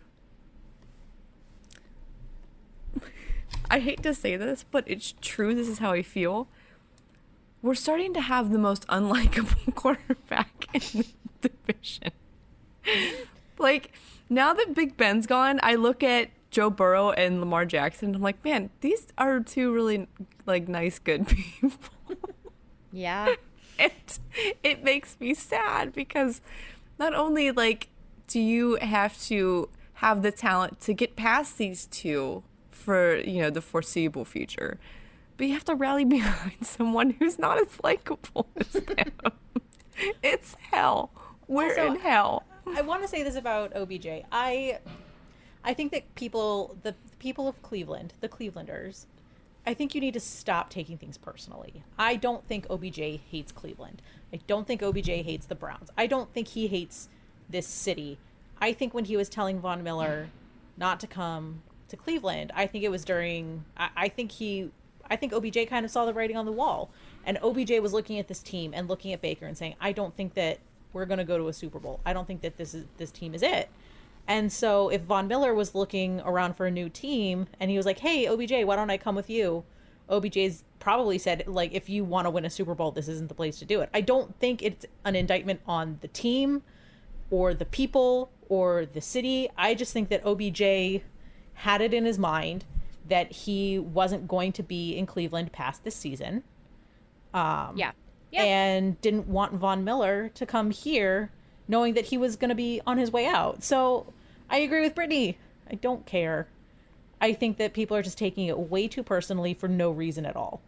I hate to say this, but it's true. This is how I feel. We're starting to have the most unlikable quarterback in the division. Like, now that Big Ben's gone, I look at Joe Burrow and Lamar Jackson, and I'm like, man, these are two really, like, nice, good people. Yeah. it it makes me sad because not only like do you have to have the talent to get past these two for, you know, the foreseeable future, but you have to rally behind someone who's not as likable as them. It's hell. We're Also, in hell. I want to say this about O B J. I I think that people, the people of Cleveland, the Clevelanders, I think you need to stop taking things personally. I don't think O B J hates Cleveland. I don't think O B J hates the Browns. I don't think he hates this city. I think when he was telling Von Miller not to come to Cleveland, I think it was during, I, I think he, I think O B J kind of saw the writing on the wall. And O B J was looking at this team and looking at Baker and saying, I don't think that we're going to go to a Super Bowl. I don't think that this is this team is it. And so if Von Miller was looking around for a new team and he was like, hey, O B J, why don't I come with you? O B J's probably said, like, if you want to win a Super Bowl, this isn't the place to do it. I don't think it's an indictment on the team or the people or the city. I just think that O B J had it in his mind that he wasn't going to be in Cleveland past this season. Um, Yeah. Yeah. And didn't want Von Miller to come here knowing that he was going to be on his way out. So I agree with Brittany. I don't care. I think that people are just taking it way too personally for no reason at all.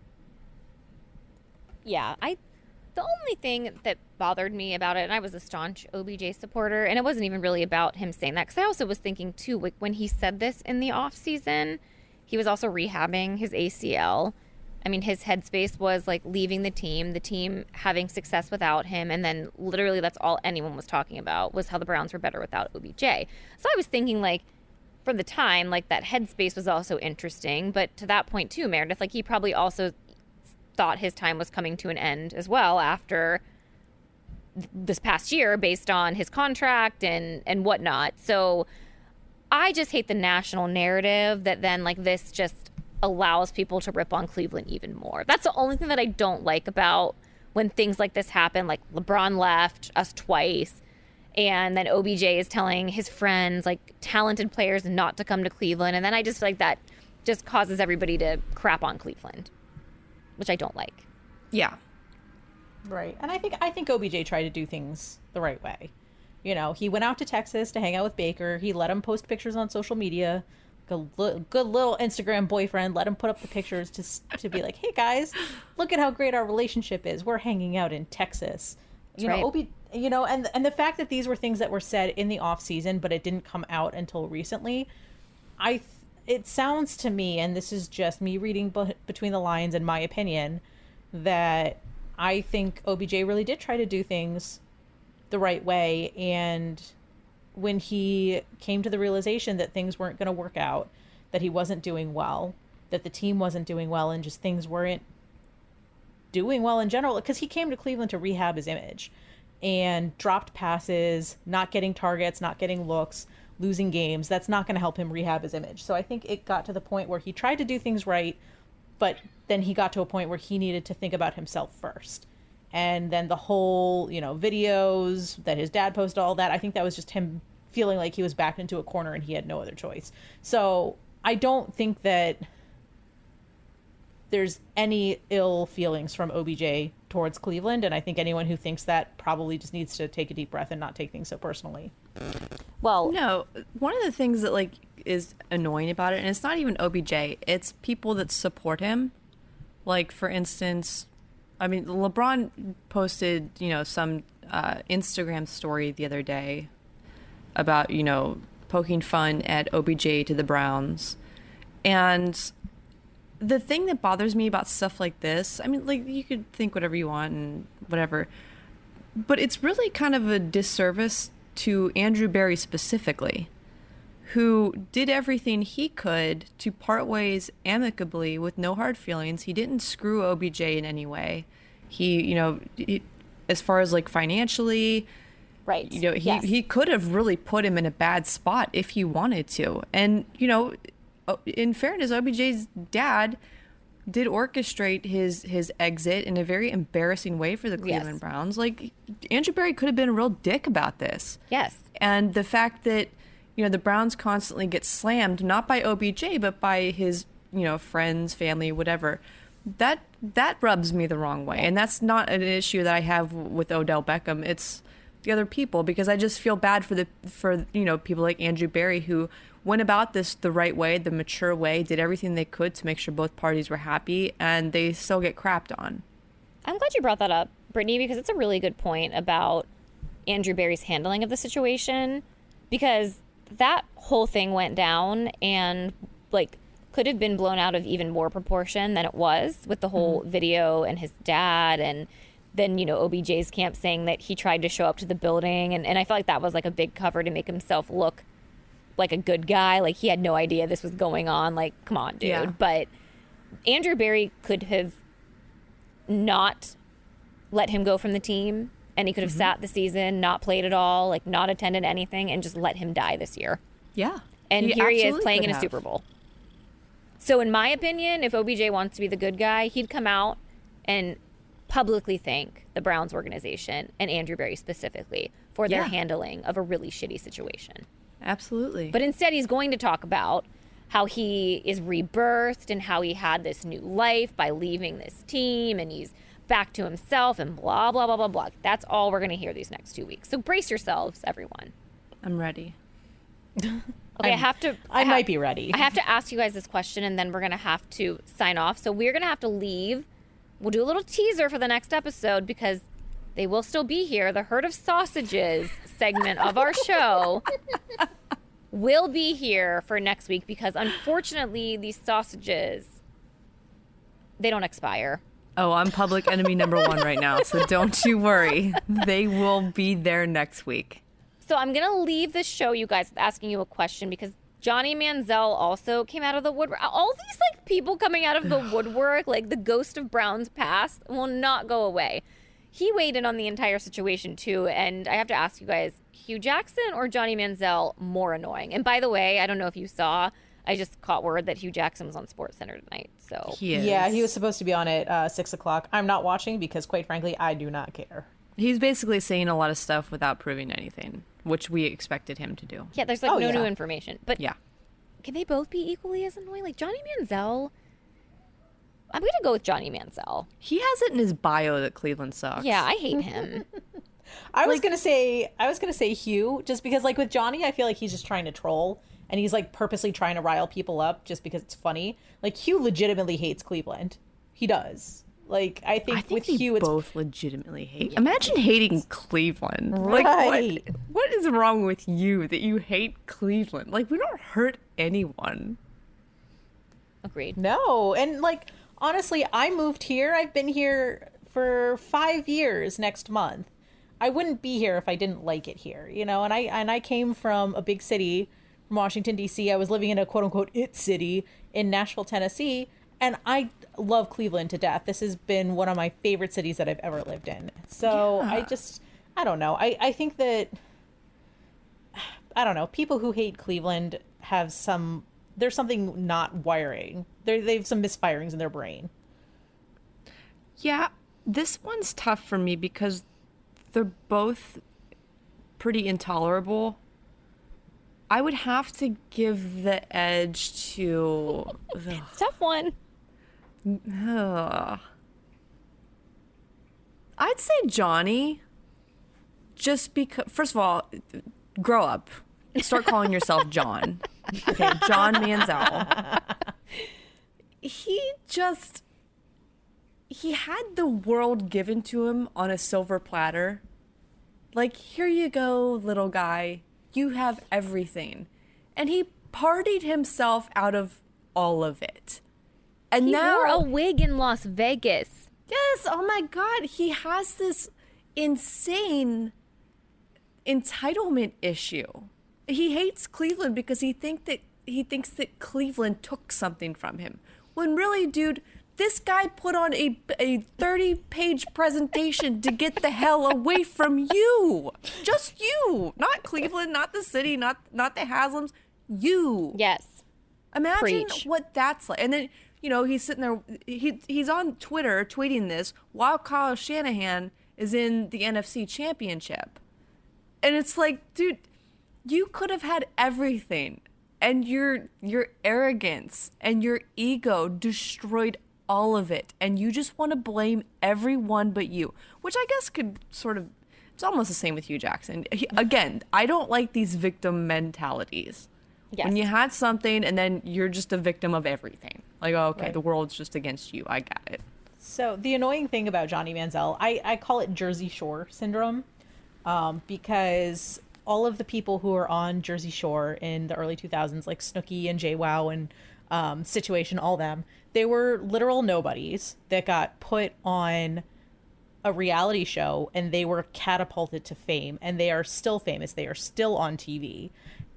Yeah, I. The only thing that bothered me about it, and I was a staunch O B J supporter, and it wasn't even really about him saying that, because I also was thinking too, like when he said this in the off season, he was also rehabbing his A C L. I mean, his headspace was like leaving the team, the team having success without him, and then literally that's all anyone was talking about was how the Browns were better without O B J. So I was thinking, like, for the time, like that headspace was also interesting, but to that point too, Meredith, like he probably also thought his time was coming to an end as well after this past year based on his contract and and whatnot. So I just hate the national narrative that then like this just allows people to rip on Cleveland even more. That's the only thing that I don't like about when things like this happen. Like LeBron left us twice, and then O B J is telling his friends, like talented players, not to come to Cleveland, and then I just feel like that just causes everybody to crap on Cleveland, which I don't like. Yeah. Right. And I think I think O B J tried to do things the right way. You know, he went out to Texas to hang out with Baker. He let him post pictures on social media. Good, li- good little Instagram boyfriend. Let him put up the pictures to s- to be like, hey guys, look at how great our relationship is. We're hanging out in Texas. You That's know, right. O B, you know, and and the fact that these were things that were said in the off season, but it didn't come out until recently. I th- it sounds to me, and this is just me reading b- between the lines in my opinion, that I think O B J really did try to do things the right way, and when he came to the realization that things weren't going to work out, that he wasn't doing well, that the team wasn't doing well, and just things weren't doing well in general, because he came to Cleveland to rehab his image and dropped passes, not getting targets, not getting looks, losing games. That's not going to help him rehab his image. So I think it got to the point where he tried to do things right, but then he got to a point where he needed to think about himself first. And then the whole, you know, videos that his dad posted, all that, I think that was just him feeling like he was backed into a corner and he had no other choice. So I don't think that there's any ill feelings from O B J towards Cleveland. And I think anyone who thinks that probably just needs to take a deep breath and not take things so personally. Well, No, one of the things that like is annoying about it, and it's not even O B J, it's people that support him. Like, for instance, I mean, LeBron posted, you know, some uh, Instagram story the other day about, you know, poking fun at O B J to the Browns. And the thing that bothers me about stuff like this, I mean, like, you could think whatever you want and whatever, but it's really kind of a disservice to Andrew Berry specifically, who did everything he could to part ways amicably with no hard feelings. He didn't screw O B J in any way. He, you know, he, as far as like financially, right. you know, he, Yes. he could have really put him in a bad spot if he wanted to. And, you know, in fairness, O B J's dad did orchestrate his his exit in a very embarrassing way for the Cleveland Yes. Browns. Like, Andrew Berry could have been a real dick about this. Yes. And the fact that, you know, the Browns constantly get slammed, not by O B J, but by his, you know, friends, family, whatever, that that rubs me the wrong way. And that's not an issue that I have with Odell Beckham. It's the other people, because I just feel bad for the, for, you know, people like Andrew Berry who went about this the right way, the mature way, did everything they could to make sure both parties were happy, and they still get crapped on. I'm glad you brought that up, Brittany, because it's a really good point about Andrew Berry's handling of the situation, because that whole thing went down and like could have been blown out of even more proportion than it was, with the whole mm-hmm. video and his dad, and then, you know, O B J's camp saying that he tried to show up to the building, and, and I felt like that was like a big cover to make himself look like a good guy, like he had no idea this was going on. Like, come on, dude. Yeah. But Andrew Berry could have not let him go from the team, and he could have mm-hmm. sat the season, not played at all, like not attended anything, and just let him die this year. Yeah. And he here he is playing could in a have. Super Bowl. So in my opinion, if O B J wants to be the good guy, he'd come out and publicly thank the Browns organization and Andrew Berry specifically for their Yeah. handling of a really shitty situation. Absolutely. But instead, he's going to talk about how he is rebirthed and how he had this new life by leaving this team, and he's back to himself and blah, blah, blah, blah, blah. That's all we're going to hear these next two weeks. So brace yourselves, everyone. I'm ready. Okay, i have to... I ha- might be ready. I have to ask you guys this question, and then we're going to have to sign off. So we're going to have to leave. We'll do a little teaser for the next episode, because they will still be here. The Herd of Sausages segment of our show will be here for next week, because unfortunately these sausages, they don't expire. Oh, I'm public enemy number one right now, so don't you worry. They will be there next week. So I'm going to leave the show, you guys, with asking you a question, because Johnny Manziel also came out of the woodwork. All these like people coming out of the woodwork, like the ghost of Brown's past, will not go away. he weighed in on the entire situation too. And I have to ask you guys, Hugh Jackson or Johnny Manziel more annoying? And by the way, I don't know if you saw, I just caught word that Hugh Jackson was on SportsCenter tonight. So He is. Yeah, he was supposed to be on at uh, six o'clock. I'm not watching because, quite frankly, I do not care. He's basically saying a lot of stuff without proving anything, which we expected him to do. yeah, there's like Oh, no yeah. new information. But Yeah. can they both be equally as annoying? Like Johnny Manziel, I'm gonna go with Johnny Manziel. He has it in his bio that Cleveland sucks. Yeah, I hate him. I was gonna say I was gonna say Hugh, just because like with Johnny, I feel like he's just trying to troll and he's like purposely trying to rile people up just because it's funny. Like Hugh legitimately hates Cleveland. He does. Like I think, I think with they Hugh, it's both legitimately hate. Imagine hating Cleveland. Like Right. what? What is wrong with you that you hate Cleveland? Like we don't hurt anyone. Agreed. no. And like honestly, I moved here. I've been here for five years next month. I wouldn't be here if I didn't like it here, you know. And I and I came from a big city, from Washington D C. I was living in a quote unquote it city in Nashville, Tennessee, and I love Cleveland to death. This has been one of my favorite cities that I've ever lived in. So Yeah. I just I don't know. I I think that I don't know. People who hate Cleveland have some. There's something not wiring. They they have some misfirings in their brain. Yeah, this one's tough for me because they're both pretty intolerable. I would have to give the edge to the Tough one. Ugh. I'd say Johnny. Just because, first of all, grow up. Start calling yourself John. Okay, John Manziel. He just, he had the world given to him on a silver platter. Like, here you go, little guy. You have everything. And he partied himself out of all of it. And He now wore a wig in Las Vegas. yes, oh my God, he has this insane entitlement issue. He hates Cleveland because he think that he thinks that Cleveland took something from him. When really, dude, this guy put on a a thirty-page presentation to get the hell away from you. Just you, not Cleveland, not the city, not not the Haslams. You. Yes. Imagine Preach. what that's like. And then, you know, he's sitting there, he he's on Twitter tweeting this while Kyle Shanahan is in the N F C Championship. And it's like, dude, you could have had everything. And your your arrogance and your ego destroyed all of it. And you just want to blame everyone but you. Which I guess could sort of, it's almost the same with Hugh Jackson. He, again, I don't like these victim mentalities. Yes. When you had something and then you're just a victim of everything. Like, oh, okay, Right. the world's just against you. I got it. So the annoying thing about Johnny Manziel, I, I call it Jersey Shore syndrome, um, because all of the people who are on Jersey Shore in the early two thousands, like Snooki and JWoww and um, Situation, all them, they were literal nobodies that got put on a reality show and they were catapulted to fame, and they are still famous. They are still on T V,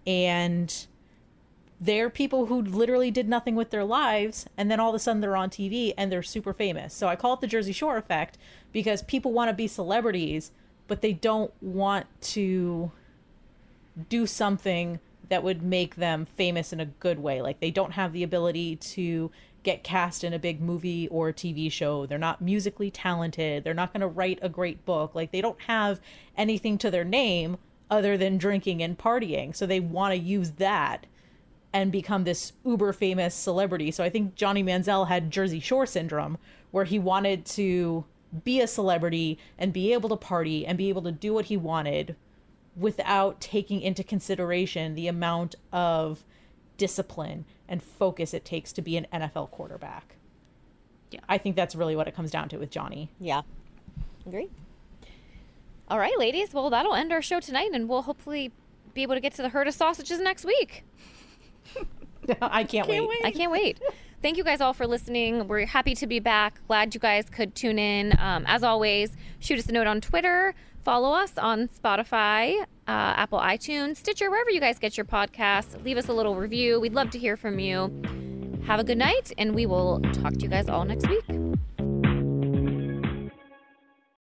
and they're people who literally did nothing with their lives, and then all of a sudden they're on T V and they're super famous. So I call it the Jersey Shore effect, because people want to be celebrities, but they don't want to do something that would make them famous in a good way. Like, they don't have the ability to get cast in a big movie or a T V show. They're not musically talented. They're not going to write a great book. Like, they don't have anything to their name other than drinking and partying. So they want to use that and become this uber famous celebrity. So I think Johnny Manziel had Jersey Shore syndrome, where he wanted to be a celebrity and be able to party and be able to do what he wanted without taking into consideration the amount of discipline and focus it takes to be an N F L quarterback. Yeah. I think that's really what it comes down to with Johnny. Yeah. Agree. All right, ladies. Well, that'll end our show tonight, and we'll hopefully be able to get to the herd of sausages next week. I can't, wait. I can't wait. Thank you guys all for listening. We're happy to be back. Glad you guys could tune in. Um, as always, shoot us a note on Twitter. Follow us on Spotify, uh, Apple iTunes, Stitcher, wherever you guys get your podcasts. Leave us a little review. We'd love to hear from you. Have a good night, and we will talk to you guys all next week.